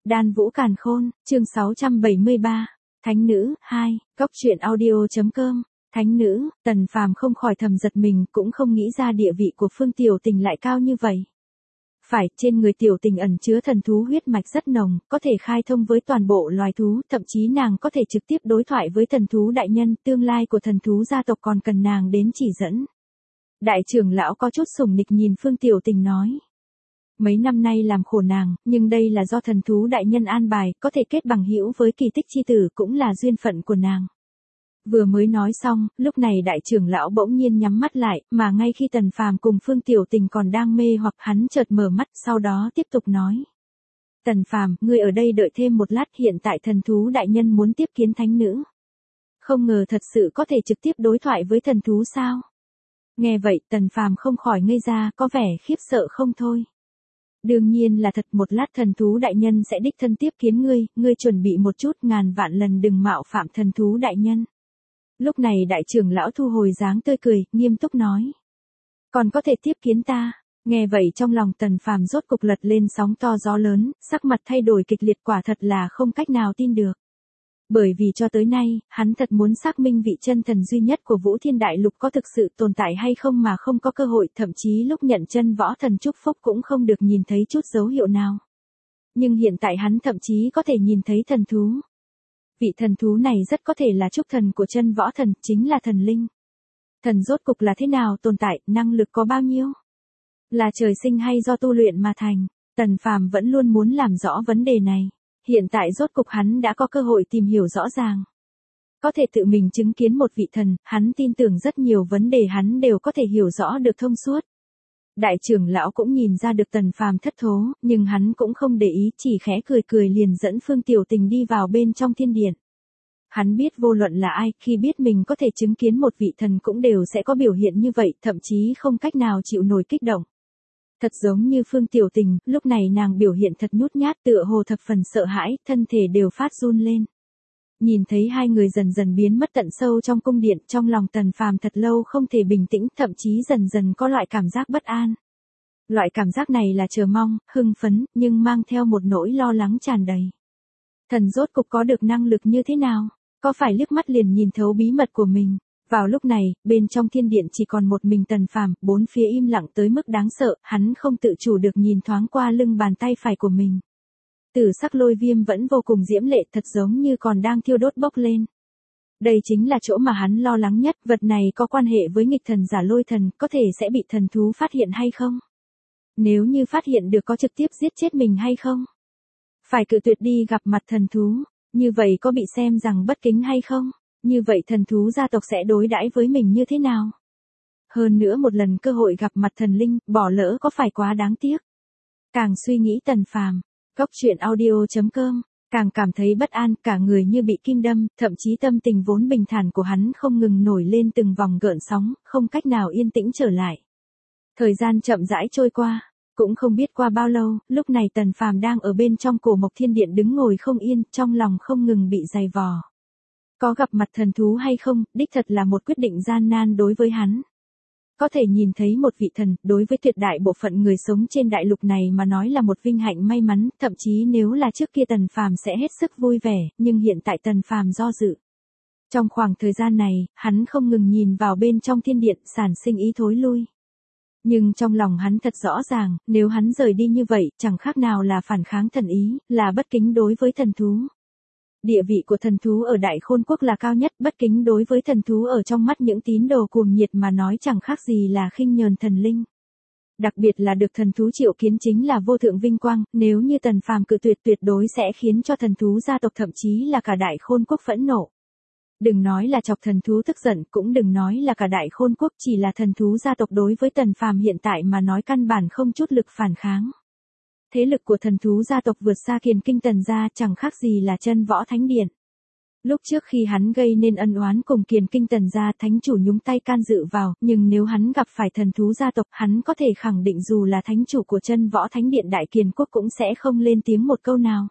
Đan Vũ Càn Khôn, chương 673. Thánh nữ 2, Góc truyện audio.com. Thánh nữ, Tần Phàm không khỏi thầm giật mình, cũng không nghĩ ra địa vị của Phương Tiểu Tình lại cao như vậy. Phải, trên người Tiểu Tình ẩn chứa thần thú huyết mạch rất nồng, có thể khai thông với toàn bộ loài thú, thậm chí nàng có thể trực tiếp đối thoại với thần thú đại nhân, tương lai của thần thú gia tộc còn cần nàng đến chỉ dẫn. Đại trưởng lão có chút sủng nịch nhìn Phương Tiểu Tình nói. Mấy năm nay làm khổ nàng, nhưng đây là do thần thú đại nhân an bài, có thể kết bằng hữu với Kỳ Tích chi tử cũng là duyên phận của nàng. Vừa mới nói xong, lúc này đại trưởng lão bỗng nhiên nhắm mắt lại, mà ngay khi Tần Phàm cùng Phương Tiểu Tình còn đang mê hoặc, hắn chợt mở mắt, sau đó tiếp tục nói. Tần Phàm, ngươi ở đây đợi thêm một lát, hiện tại thần thú đại nhân muốn tiếp kiến thánh nữ. Không ngờ thật sự có thể trực tiếp đối thoại với thần thú sao? Nghe vậy, Tần Phàm không khỏi ngây ra, có vẻ khiếp sợ không thôi. Đương nhiên là thật, một lát thần thú đại nhân sẽ đích thân tiếp kiến ngươi chuẩn bị một chút, ngàn vạn lần đừng mạo phạm thần thú đại nhân. Lúc này đại trưởng lão thu hồi dáng tươi cười, nghiêm túc nói. Còn có thể tiếp kiến ta? Nghe vậy trong lòng Tần Phàm rốt cục lật lên sóng to gió lớn, sắc mặt thay đổi kịch liệt, quả thật là không cách nào tin được. Bởi vì cho tới nay, hắn thật muốn xác minh vị chân thần duy nhất của Vũ Thiên Đại Lục có thực sự tồn tại hay không mà không có cơ hội, thậm chí lúc nhận chân võ thần chúc phúc cũng không được nhìn thấy chút dấu hiệu nào. Nhưng hiện tại hắn thậm chí có thể nhìn thấy thần thú. Vị thần thú này rất có thể là chúc thần của chân võ thần, chính là thần linh. Thần rốt cục là thế nào tồn tại, năng lực có bao nhiêu? Là trời sinh hay do tu luyện mà thành? Tần Phàm vẫn luôn muốn làm rõ vấn đề này. Hiện tại rốt cục hắn đã có cơ hội tìm hiểu rõ ràng. Có thể tự mình chứng kiến một vị thần, hắn tin tưởng rất nhiều vấn đề hắn đều có thể hiểu rõ được thông suốt. Đại trưởng lão cũng nhìn ra được Tần Phàm thất thố, nhưng hắn cũng không để ý, chỉ khẽ cười cười liền dẫn Phương Tiểu Tình đi vào bên trong thiên điện. Hắn biết vô luận là ai, khi biết mình có thể chứng kiến một vị thần cũng đều sẽ có biểu hiện như vậy, thậm chí không cách nào chịu nổi kích động. Thật giống như Phương Tiểu Tình, lúc này nàng biểu hiện thật nhút nhát, tựa hồ thập phần sợ hãi, thân thể đều phát run lên. Nhìn thấy hai người dần dần biến mất tận sâu trong cung điện, trong lòng Tần Phàm thật lâu không thể bình tĩnh, thậm chí dần dần có loại cảm giác bất an. Loại cảm giác này là chờ mong, hưng phấn, nhưng mang theo một nỗi lo lắng tràn đầy. Thần rốt cục có được năng lực như thế nào? Có phải liếc mắt liền nhìn thấu bí mật của mình? Vào lúc này, bên trong thiên điện chỉ còn một mình Tần Phàm, bốn phía im lặng tới mức đáng sợ, hắn không tự chủ được nhìn thoáng qua lưng bàn tay phải của mình. Tử sắc lôi viêm vẫn vô cùng diễm lệ, thật giống như còn đang thiêu đốt bốc lên. Đây chính là chỗ mà hắn lo lắng nhất, vật này có quan hệ với nghịch thần giả lôi thần, có thể sẽ bị thần thú phát hiện hay không? Nếu như phát hiện được có trực tiếp giết chết mình hay không? Phải cự tuyệt đi gặp mặt thần thú, như vậy có bị xem rằng bất kính hay không? Như vậy thần thú gia tộc sẽ đối đãi với mình như thế nào? Hơn nữa một lần cơ hội gặp mặt thần linh, bỏ lỡ có phải quá đáng tiếc? Càng suy nghĩ Tần Phàm, Góc truyện audio.com, càng cảm thấy bất an, cả người như bị kim đâm, thậm chí tâm tình vốn bình thản của hắn không ngừng nổi lên từng vòng gợn sóng, không cách nào yên tĩnh trở lại. Thời gian chậm rãi trôi qua, cũng không biết qua bao lâu, lúc này Tần Phàm đang ở bên trong cổ mộc thiên điện đứng ngồi không yên, trong lòng không ngừng bị dày vò. Có gặp mặt thần thú hay không, đích thật là một quyết định gian nan đối với hắn. Có thể nhìn thấy một vị thần, đối với tuyệt đại bộ phận người sống trên đại lục này mà nói là một vinh hạnh may mắn, thậm chí nếu là trước kia Tần Phàm sẽ hết sức vui vẻ, nhưng hiện tại Tần Phàm do dự. Trong khoảng thời gian này, hắn không ngừng nhìn vào bên trong thiên điện, sản sinh ý thối lui. Nhưng trong lòng hắn thật rõ ràng, nếu hắn rời đi như vậy, chẳng khác nào là phản kháng thần ý, là bất kính đối với thần thú. Địa vị của thần thú ở Đại Khôn Quốc là cao nhất, bất kính đối với thần thú ở trong mắt những tín đồ cuồng nhiệt mà nói chẳng khác gì là khinh nhờn thần linh. Đặc biệt là được thần thú triệu kiến chính là vô thượng vinh quang, nếu như Tần Phàm cự tuyệt tuyệt đối sẽ khiến cho thần thú gia tộc thậm chí là cả Đại Khôn Quốc phẫn nộ. Đừng nói là chọc thần thú tức giận, cũng đừng nói là cả Đại Khôn Quốc, chỉ là thần thú gia tộc đối với Tần Phàm hiện tại mà nói căn bản không chút lực phản kháng. Thế lực của thần thú gia tộc vượt xa Kiền Kinh Tần gia, chẳng khác gì là chân võ thánh điện. Lúc trước khi hắn gây nên ân oán cùng Kiền Kinh Tần gia, thánh chủ nhúng tay can dự vào, nhưng nếu hắn gặp phải thần thú gia tộc, hắn có thể khẳng định dù là thánh chủ của chân võ thánh điện Đại Kiền Quốc cũng sẽ không lên tiếng một câu nào.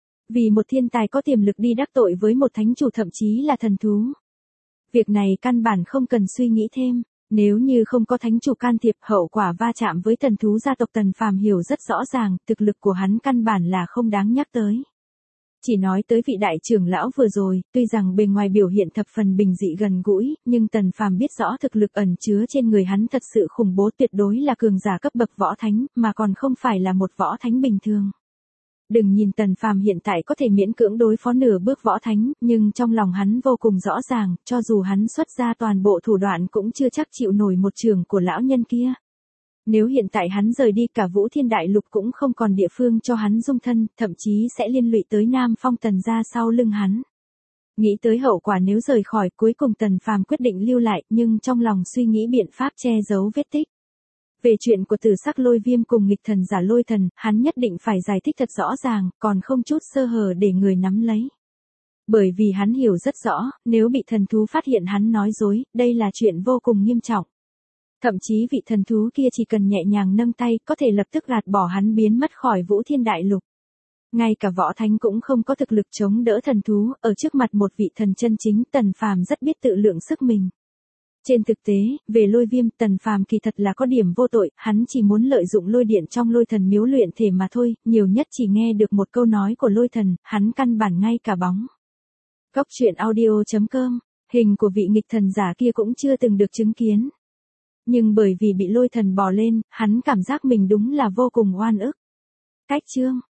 Vì một thiên tài có tiềm lực đi đắc tội với một thánh chủ thậm chí là thần thú. Việc này căn bản không cần suy nghĩ thêm. Nếu như không có thánh chủ can thiệp, hậu quả va chạm với thần thú gia tộc Tần Phàm hiểu rất rõ ràng, thực lực của hắn căn bản là không đáng nhắc tới. Chỉ nói tới vị đại trưởng lão vừa rồi, tuy rằng bề ngoài biểu hiện thập phần bình dị gần gũi, nhưng Tần Phàm biết rõ thực lực ẩn chứa trên người hắn thật sự khủng bố, tuyệt đối là cường giả cấp bậc võ thánh, mà còn không phải là một võ thánh bình thường. Đừng nhìn Tần Phàm hiện tại có thể miễn cưỡng đối phó nửa bước võ thánh, nhưng trong lòng hắn vô cùng rõ ràng, cho dù hắn xuất ra toàn bộ thủ đoạn cũng chưa chắc chịu nổi một trường của lão nhân kia. Nếu hiện tại hắn rời đi, cả Vũ Thiên Đại Lục cũng không còn địa phương cho hắn dung thân, thậm chí sẽ liên lụy tới Nam Phong Tần gia sau lưng hắn. Nghĩ tới hậu quả nếu rời khỏi, cuối cùng Tần Phàm quyết định lưu lại, nhưng trong lòng suy nghĩ biện pháp che giấu vết tích. Về chuyện của Tử Sắc Lôi Viêm cùng nghịch thần giả Lôi Thần, hắn nhất định phải giải thích thật rõ ràng, còn không chút sơ hở để người nắm lấy. Bởi vì hắn hiểu rất rõ, nếu bị thần thú phát hiện hắn nói dối, đây là chuyện vô cùng nghiêm trọng. Thậm chí vị thần thú kia chỉ cần nhẹ nhàng nâng tay, có thể lập tức gạt bỏ hắn biến mất khỏi Vũ Thiên Đại Lục. Ngay cả võ thánh cũng không có thực lực chống đỡ thần thú, ở trước mặt một vị thần chân chính, Tần Phàm rất biết tự lượng sức mình. Trên thực tế, về Lôi Viêm, Tần Phàm kỳ thật là có điểm vô tội, hắn chỉ muốn lợi dụng lôi điện trong Lôi Thần miếu luyện thể mà thôi, nhiều nhất chỉ nghe được một câu nói của Lôi Thần, hắn căn bản ngay cả bóng. Góc truyện audio.com, hình của vị nghịch thần giả kia cũng chưa từng được chứng kiến. Nhưng bởi vì bị Lôi Thần bò lên, hắn cảm giác mình đúng là vô cùng oan ức. Cách chương